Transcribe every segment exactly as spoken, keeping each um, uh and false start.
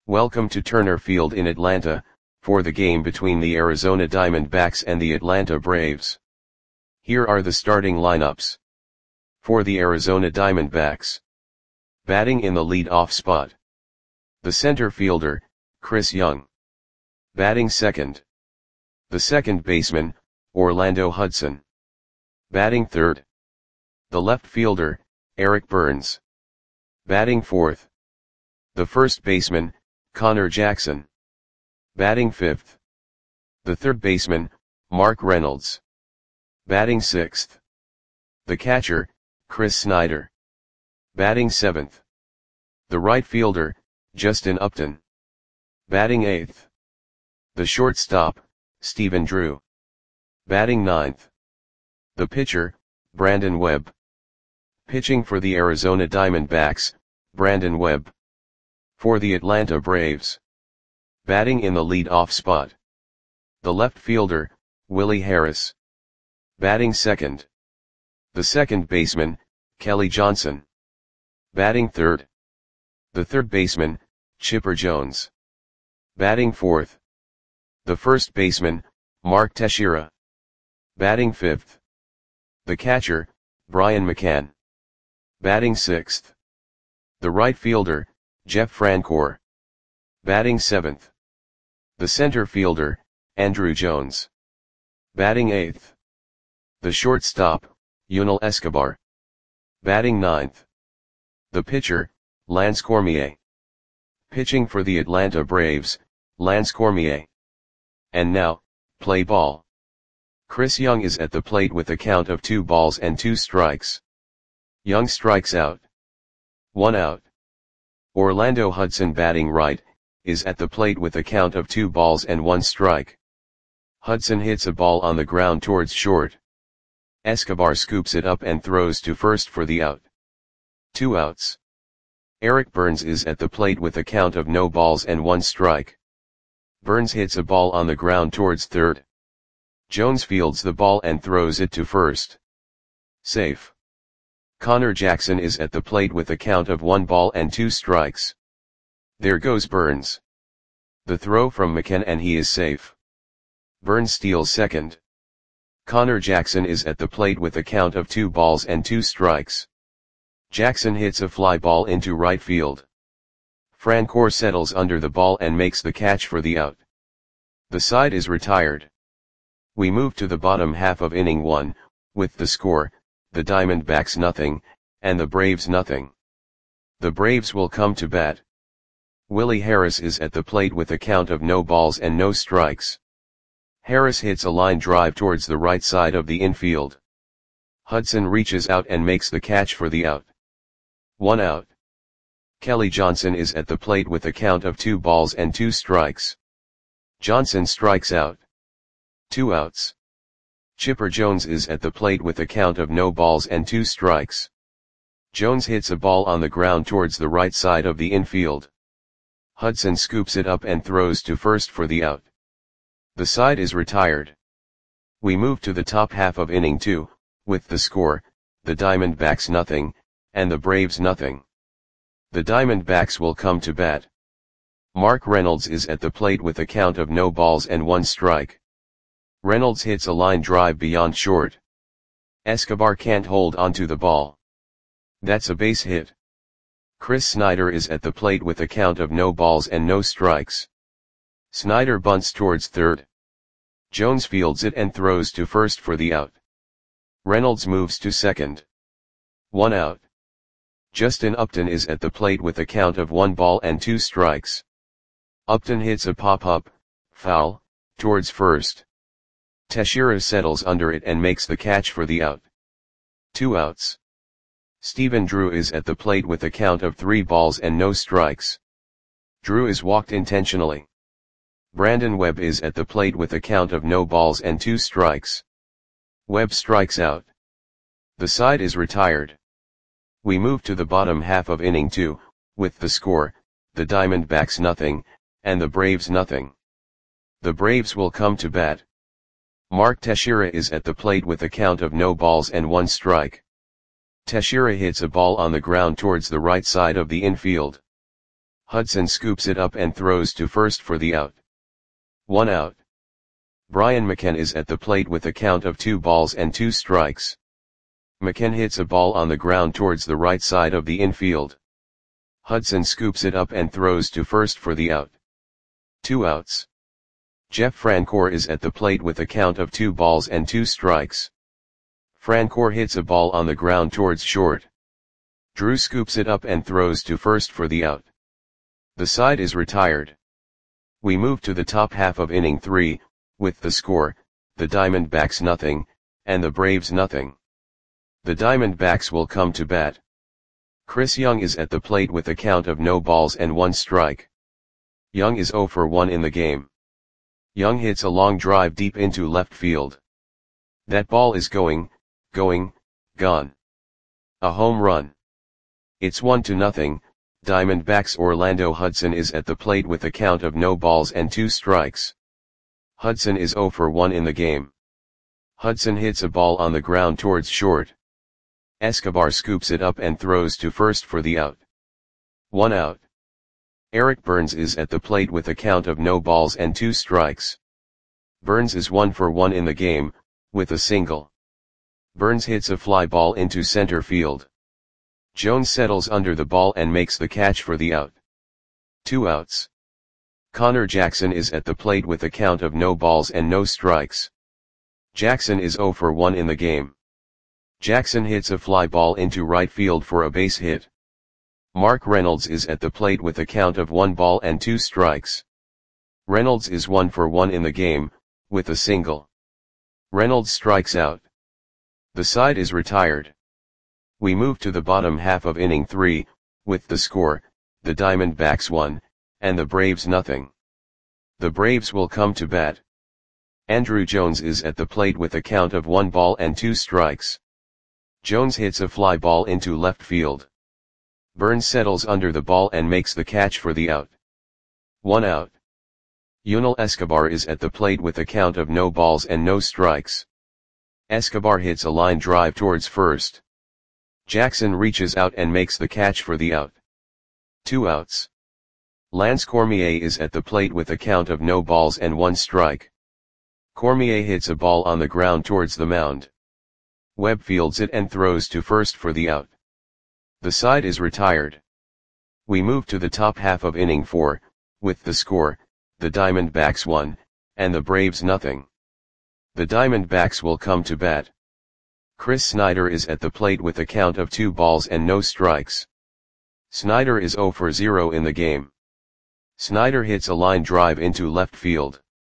Welcome to Turner Field in Atlanta, for the game between the Arizona Diamondbacks and the Atlanta Braves. Here are the starting lineups. For the Arizona Diamondbacks. Batting in the lead-off spot. The center fielder, Chris Young. Batting second. The second baseman, Orlando Hudson. Batting third. The left fielder, Eric Burns. Batting fourth. The first baseman, Connor Jackson. Batting fifth. The third baseman, Mark Reynolds. Batting sixth. The catcher, Chris Snyder. Batting seventh. The right fielder, Justin Upton. Batting eighth. The shortstop, Stephen Drew. Batting ninth. The pitcher, Brandon Webb. Pitching for the Arizona Diamondbacks, Brandon Webb. For the Atlanta Braves. Batting in the lead-off spot. The left fielder, Willie Harris. Batting second. The second baseman, Kelly Johnson. Batting third. The third baseman, Chipper Jones. Batting fourth. The first baseman, Mark Teixeira. Batting fifth. The catcher, Brian McCann. Batting sixth. The right fielder, Jeff Francoeur. Batting seventh. The center fielder, Andruw Jones. Batting eighth. The shortstop, Yunel Escobar. Batting ninth. The pitcher, Lance Cormier. Pitching for the Atlanta Braves, Lance Cormier. And now, play ball. Chris Young is at the plate with a count of two balls and two strikes. Young strikes out. One out. Orlando Hudson, batting right, is at the plate with a count of two balls and one strike. Hudson hits a ball on the ground towards short. Escobar scoops it up and throws to first for the out. Two outs. Eric Burns is at the plate with a count of no balls and one strike. Burns hits a ball on the ground towards third. Jones fields the ball and throws it to first. Safe. Connor Jackson is at the plate with a count of one ball and two strikes. There goes Burns. The throw from McCann and he is safe. Burns steals second. Connor Jackson is at the plate with a count of two balls and two strikes. Jackson hits a fly ball into right field. Francoeur settles under the ball and makes the catch for the out. The side is retired. We move to the bottom half of inning one, with the score, the Diamondbacks nothing, and the Braves nothing. The Braves will come to bat. Willie Harris is at the plate with a count of no balls and no strikes. Harris hits a line drive towards the right side of the infield. Hudson reaches out and makes the catch for the out. One out. Kelly Johnson is at the plate with a count of two balls and two strikes. Johnson strikes out. Two outs. Chipper Jones is at the plate with a count of no balls and two strikes. Jones hits a ball on the ground towards the right side of the infield. Hudson scoops it up and throws to first for the out. The side is retired. We move to the top half of inning two, with the score, the Diamondbacks nothing, and the Braves nothing. The Diamondbacks will come to bat. Mark Reynolds is at the plate with a count of no balls and one strike. Reynolds hits a line drive beyond short. Escobar can't hold onto the ball. That's a base hit. Chris Snyder is at the plate with a count of no balls and no strikes. Snyder bunts towards third. Jones fields it and throws to first for the out. Reynolds moves to second. One out. Justin Upton is at the plate with a count of one ball and two strikes. Upton hits a pop-up, foul, towards first. Teixeira settles under it and makes the catch for the out. Two outs. Stephen Drew is at the plate with a count of three balls and no strikes. Drew is walked intentionally. Brandon Webb is at the plate with a count of no balls and two strikes. Webb strikes out. The side is retired. We move to the bottom half of inning two, with the score, the Diamondbacks nothing, and the Braves nothing. The Braves will come to bat. Mark Teixeira is at the plate with a count of no balls and one strike. Teixeira hits a ball on the ground towards the right side of the infield. Hudson scoops it up and throws to first for the out. One out. Brian McKen is at the plate with a count of two balls and two strikes. McKen hits a ball on the ground towards the right side of the infield. Hudson scoops it up and throws to first for the out. Two outs. Jeff Francoeur is at the plate with a count of two balls and two strikes. Francoeur hits a ball on the ground towards short. Drew scoops it up and throws to first for the out. The side is retired. We move to the top half of inning three, with the score, the Diamondbacks nothing, and the Braves nothing. The Diamondbacks will come to bat. Chris Young is at the plate with a count of no balls and one strike. Young is oh for one in the game. Young hits a long drive deep into left field. That ball is going, going, gone. A home run. It's one to nothing. Diamondbacks. Orlando Hudson is at the plate with a count of no balls and two strikes. Hudson is oh for one in the game. Hudson hits a ball on the ground towards short. Escobar scoops it up and throws to first for the out. One out. Eric Burns is at the plate with a count of no balls and two strikes. Burns is one for one in the game, with a single. Burns hits a fly ball into center field. Jones settles under the ball and makes the catch for the out. Two outs. Connor Jackson is at the plate with a count of no balls and no strikes. Jackson is oh for one in the game. Jackson hits a fly ball into right field for a base hit. Mark Reynolds is at the plate with a count of one ball and two strikes. Reynolds is one for one in the game, with a single. Reynolds strikes out. The side is retired. We move to the bottom half of inning three, with the score, the Diamondbacks one, and the Braves nothing. The Braves will come to bat. Andruw Jones is at the plate with a count of one ball and two strikes. Jones hits a fly ball into left field. Burns settles under the ball and makes the catch for the out. One out. Yunel Escobar is at the plate with a count of no balls and no strikes. Escobar hits a line drive towards first. Jackson reaches out and makes the catch for the out. Two outs. Lance Cormier is at the plate with a count of no balls and one strike. Cormier hits a ball on the ground towards the mound. Webb fields it and throws to first for the out. The side is retired. We move to the top half of inning four, with the score, the Diamondbacks one, and the Braves nothing. The Diamondbacks will come to bat. Chris Snyder is at the plate with a count of two balls and no strikes. Snyder is oh for zero in the game. Snyder hits a line drive into left field.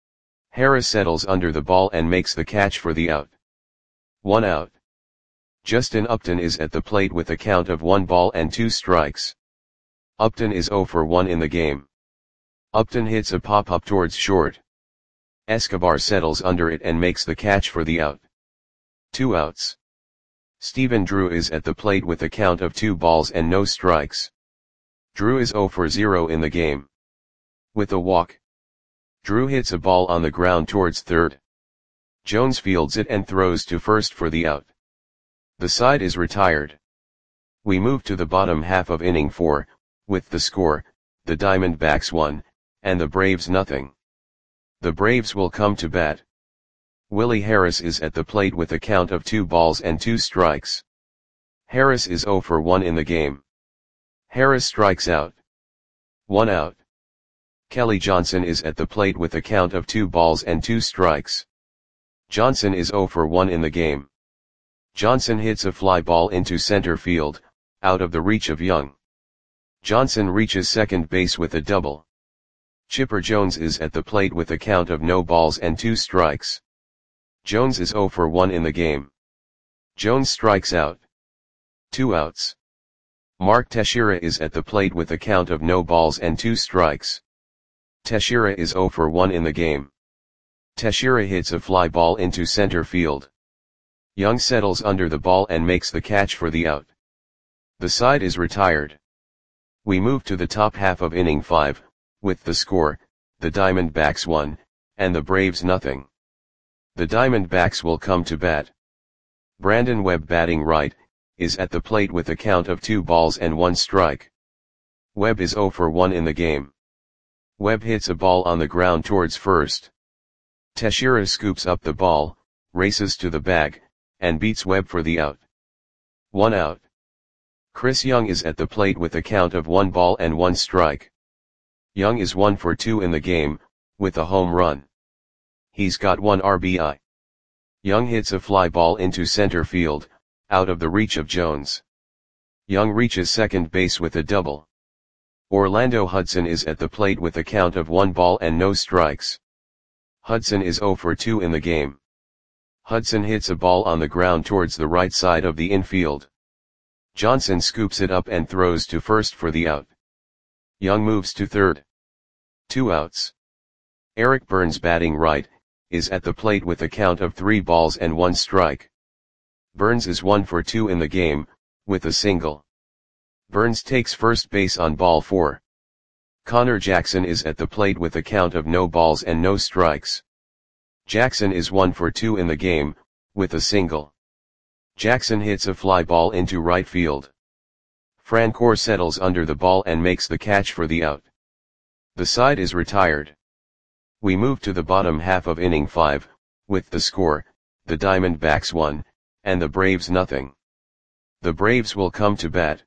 Harris settles under the ball and makes the catch for the out. One out. Justin Upton is at the plate with a count of one ball and two strikes. Upton is oh for one in the game. Upton hits a pop-up towards short. Escobar settles under it and makes the catch for the out. Two outs. Stephen Drew is at the plate with a count of two balls and no strikes. Drew is oh for zero in the game. With a walk. Drew hits a ball on the ground towards third. Jones fields it and throws to first for the out. The side is retired. We move to the bottom half of inning four, with the score, the Diamondbacks one, and the Braves nothing. The Braves will come to bat. Willie Harris is at the plate with a count of two balls and two strikes. Harris is oh for one in the game. Harris strikes out. One out. Kelly Johnson is at the plate with a count of two balls and two strikes. Johnson is oh for one in the game. Johnson hits a fly ball into center field, out of the reach of Young. Johnson reaches second base with a double. Chipper Jones is at the plate with a count of no balls and two strikes. Jones is oh for one in the game. Jones strikes out. Two outs. Mark Teixeira is at the plate with a count of no balls and two strikes. Teixeira is oh for one in the game. Teixeira hits a fly ball into center field. Young settles under the ball and makes the catch for the out. The side is retired. We move to the top half of inning five, with the score, the Diamondbacks one, and the Braves nothing. The Diamondbacks will come to bat. Brandon Webb, batting right, is at the plate with a count of two balls and one strike. Webb is zero for one in the game. Webb hits a ball on the ground towards first. Teixeira scoops up the ball, races to the bag, and beats Webb for the out. One out. Chris Young is at the plate with a count of one ball and one strike. Young is one for two in the game, with a home run. He's got one R B I. Young hits a fly ball into center field, out of the reach of Jones. Young reaches second base with a double. Orlando Hudson is at the plate with a count of one ball and no strikes. Hudson is zero for two in the game. Hudson hits a ball on the ground towards the right side of the infield. Johnson scoops it up and throws to first for the out. Young moves to third. Two outs. Eric Burns, batting right, is at the plate with a count of three balls and one strike. Burns is one for two in the game, with a single. Burns takes first base on ball four. Connor Jackson is at the plate with a count of no balls and no strikes. Jackson is one for two in the game, with a single. Jackson hits a fly ball into right field. Francoeur settles under the ball and makes the catch for the out. The side is retired. We move to the bottom half of inning five, with the score, the Diamondbacks one, and the Braves nothing. The Braves will come to bat.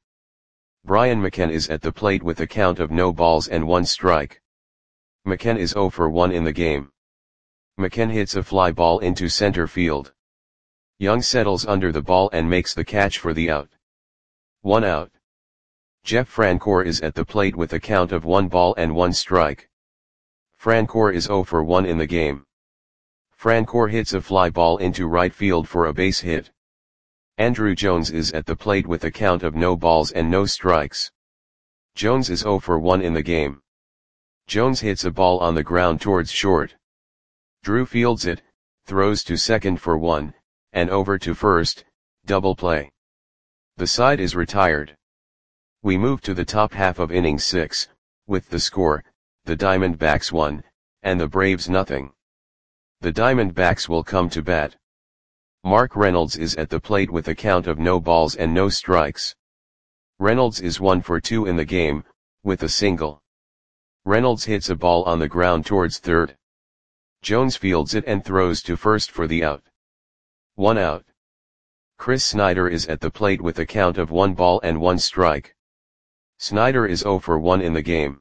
Brian McKenna is at the plate with a count of no balls and one strike. McKenna is zero for one in the game. McKenna hits a fly ball into center field. Young settles under the ball and makes the catch for the out. One out. Jeff Francoeur is at the plate with a count of one ball and one strike. Francoeur is zero for one in the game. Francoeur hits a fly ball into right field for a base hit. Andrew Jones is at the plate with a count of no balls and no strikes. Jones is zero for one in the game. Jones hits a ball on the ground towards short. Drew fields it, throws to second for one, and over to first, double play. The side is retired. We move to the top half of inning six, with the score, the Diamondbacks one, and the Braves nothing. The Diamondbacks will come to bat. Mark Reynolds is at the plate with a count of no balls and no strikes. Reynolds is one for two in the game, with a single. Reynolds hits a ball on the ground towards third. Jones fields it and throws to first for the out. One out. Chris Snyder is at the plate with a count of one ball and one strike. Snyder is zero for one in the game.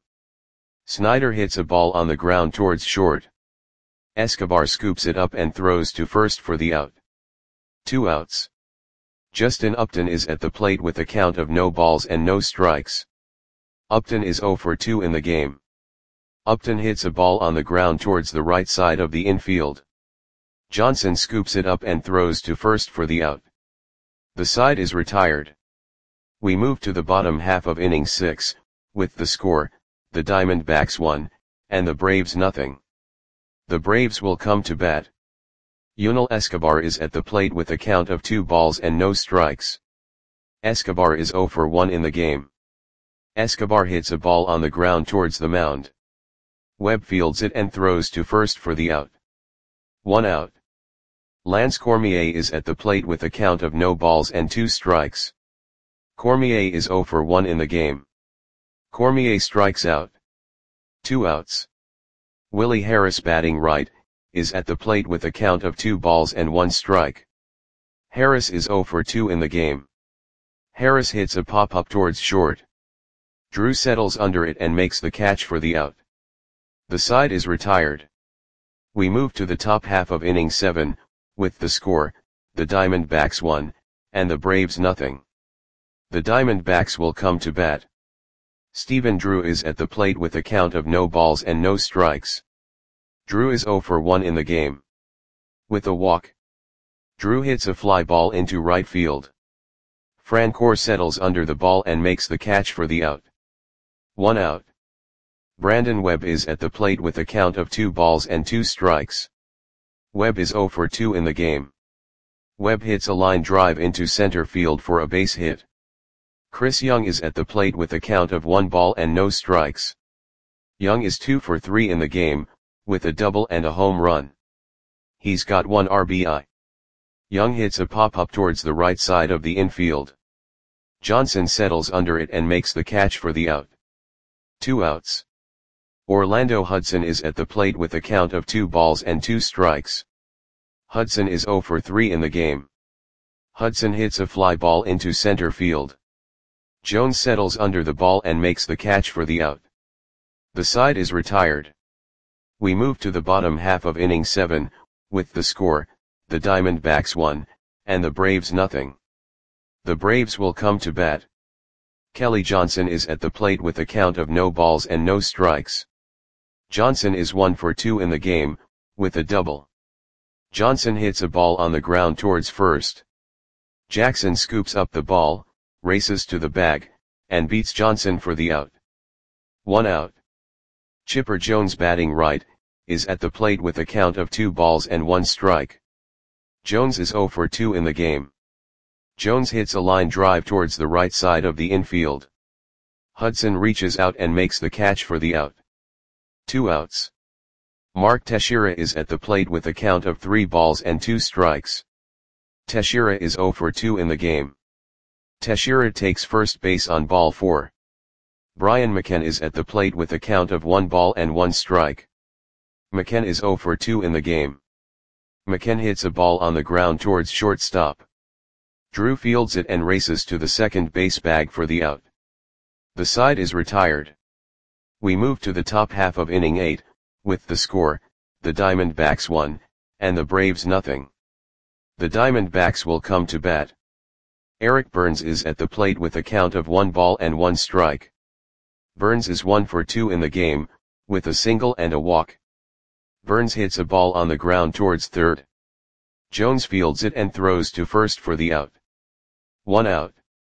Snyder hits a ball on the ground towards short. Escobar scoops it up and throws to first for the out. Two outs. Justin Upton is at the plate with a count of no balls and no strikes. Upton is zero for two in the game. Upton hits a ball on the ground towards the right side of the infield. Johnson scoops it up and throws to first for the out. The side is retired. We move to the bottom half of inning six, with the score, the Diamondbacks one, and the Braves nothing. The Braves will come to bat. Yunel Escobar is at the plate with a count of two balls and no strikes. Escobar is zero for one in the game. Escobar hits a ball on the ground towards the mound. Webb fields it and throws to first for the out. One out. Lance Cormier is at the plate with a count of no balls and two strikes. Cormier is zero for one in the game. Cormier strikes out. Two outs. Willie Harris, batting right, is at the plate with a count of two balls and one strike. Harris is zero for two in the game. Harris hits a pop-up towards short. Drew settles under it and makes the catch for the out. The side is retired. We move to the top half of inning seven, with the score, the Diamondbacks one, and the Braves nothing. The Diamondbacks will come to bat. Stephen Drew is at the plate with a count of no balls and no strikes. Drew is zero for one in the game. With a walk. Drew hits a fly ball into right field. Francoeur settles under the ball and makes the catch for the out. One out. Brandon Webb is at the plate with a count of two balls and two strikes. Webb is zero for two in the game. Webb hits a line drive into center field for a base hit. Chris Young is at the plate with a count of one ball and no strikes. Young is two for three in the game, with a double and a home run. He's got one R B I. Young hits a pop-up towards the right side of the infield. Johnson settles under it and makes the catch for the out. Two outs. Orlando Hudson is at the plate with a count of two balls and two strikes. Hudson is oh for three in the game. Hudson hits a fly ball into center field. Jones settles under the ball and makes the catch for the out. The side is retired. We move to the bottom half of inning seven, with the score, the Diamondbacks one, and the Braves nothing. The Braves will come to bat. Kelly Johnson is at the plate with a count of no balls and no strikes. Johnson is one for two in the game, with a double. Johnson hits a ball on the ground towards first. Jackson scoops up the ball, races to the bag, and beats Johnson for the out. One out. Chipper Jones, batting right, is at the plate with a count of two balls and one strike. Jones is oh for two in the game. Jones hits a line drive towards the right side of the infield. Hudson reaches out and makes the catch for the out. Two outs. Mark Teixeira is at the plate with a count of three balls and two strikes. Teixeira is oh for two in the game. Teixeira takes first base on ball four. Brian McCann is at the plate with a count of one ball and one strike. McCann is oh for two in the game. McCann hits a ball on the ground towards shortstop. Drew fields it and races to the second base bag for the out. The side is retired. We move to the top half of inning eight, with the score, the Diamondbacks one, and the Braves nothing. The Diamondbacks will come to bat. Eric Burns is at the plate with a count of one ball and one strike. Burns is one for two in the game, with a single and a walk. Burns hits a ball on the ground towards third. Jones fields it and throws to first for the out. One out.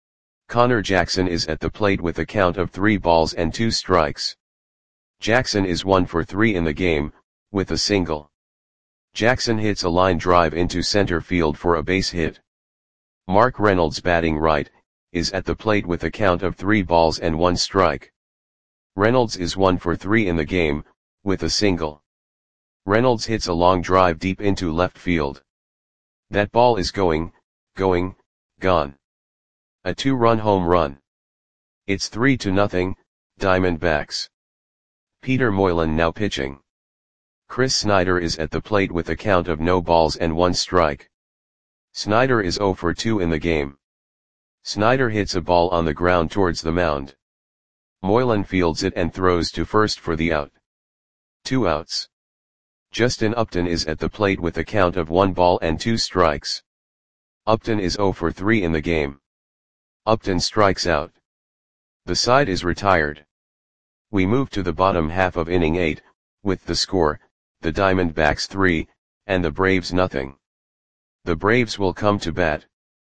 Connor Jackson is at the plate with a count of three balls and two strikes. Jackson is one for three in the game, with a single. Jackson hits a line drive into center field for a base hit. Mark Reynolds, batting right, is at the plate with a count of three balls and one strike. Reynolds is one for three in the game, with a single. Reynolds hits a long drive deep into left field. That ball is going, going, gone. A two-run home run. It's three to nothing, Diamondbacks. Peter Moylan now pitching. Chris Snyder is at the plate with a count of no balls and one strike. Snyder is oh for two in the game. Snyder hits a ball on the ground towards the mound. Moylan fields it and throws to first for the out. Two outs. Justin Upton is at the plate with a count of one ball and two strikes. Upton is oh for three in the game. Upton strikes out. The side is retired. We move to the bottom half of inning eight, with the score, the Diamondbacks three, and the Braves nothing. The Braves will come to bat.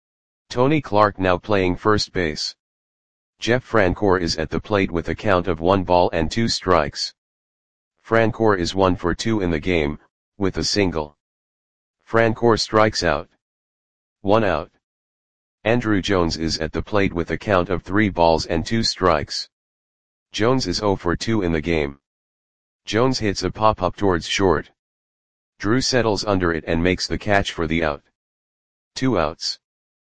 Tony Clark now playing first base. Jeff Francoeur is at the plate with a count of one ball and two strikes. Francoeur is one for two in the game, with a single. Francoeur strikes out. One out. Andrew Jones is at the plate with a count of three balls and two strikes. Jones is oh for two in the game. Jones hits a pop-up towards short. Drew settles under it and makes the catch for the out. Two outs.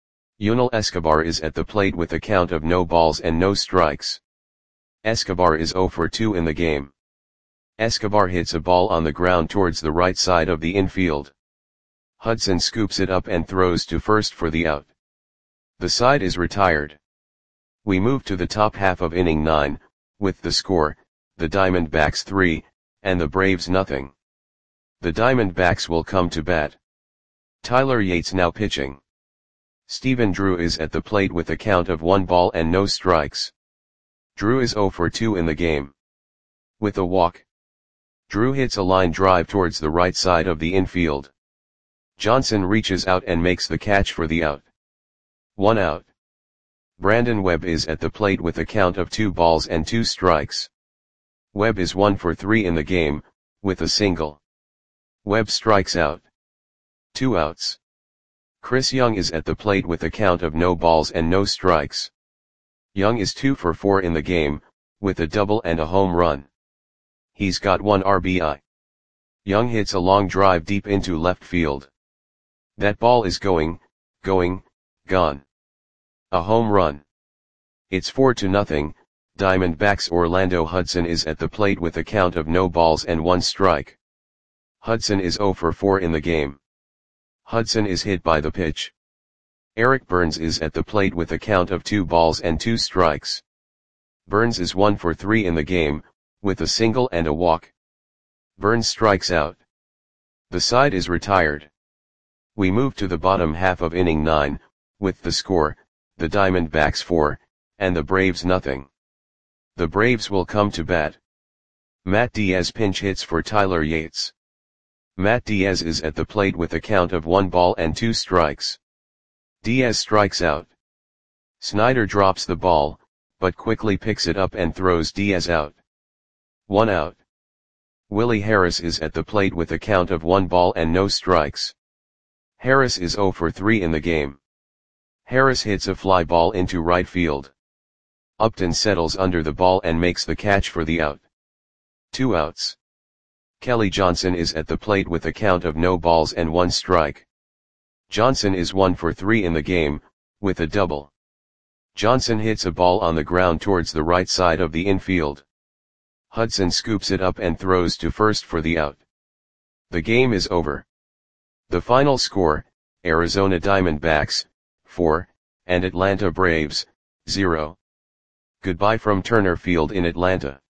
Yunel Escobar is at the plate with a count of no balls and no strikes. Escobar is oh for two in the game. Escobar hits a ball on the ground towards the right side of the infield. Hudson scoops it up and throws to first for the out. The side is retired. We move to the top half of inning nine, with the score, the Diamondbacks three, and the Braves nothing. The Diamondbacks will come to bat. Tyler Yates now pitching. Stephen Drew is at the plate with a count of one ball and no strikes. Drew is oh for two in the game. With a walk. Drew hits a line drive towards the right side of the infield. Johnson reaches out and makes the catch for the out. One out. Brandon Webb is at the plate with a count of two balls and two strikes. Webb is one for three in the game, with a single. Webb strikes out. Two outs. Chris Young is at the plate with a count of no balls and no strikes. Young is two for four in the game, with a double and a home run. He's got one R B I. Young hits a long drive deep into left field. That ball is going, going, gone. A home run. It's four to nothing, Diamondbacks Orlando Hudson is at the plate with a count of no balls and one strike. Hudson is zero for four in the game. Hudson is hit by the pitch. Eric Burns is at the plate with a count of two balls and two strikes. Burns is one for three in the game, with a single and a walk. Burns strikes out. The side is retired. We move to the bottom half of inning nine, with the score, the Diamondbacks four, and the Braves nothing. The Braves will come to bat. Matt Diaz pinch hits for Tyler Yates. Matt Diaz is at the plate with a count of one ball and two strikes. Diaz strikes out. Snyder drops the ball, but quickly picks it up and throws Diaz out. One out. Willie Harris is at the plate with a count of one ball and no strikes. Harris is zero for three in the game. Harris hits a fly ball into right field. Upton settles under the ball and makes the catch for the out. Two outs. Kelly Johnson is at the plate with a count of no balls and one strike. Johnson is one for three in the game, with a double. Johnson hits a ball on the ground towards the right side of the infield. Hudson scoops it up and throws to first for the out. The game is over. The final score, Arizona Diamondbacks, four, and Atlanta Braves, zero. Goodbye from Turner Field in Atlanta.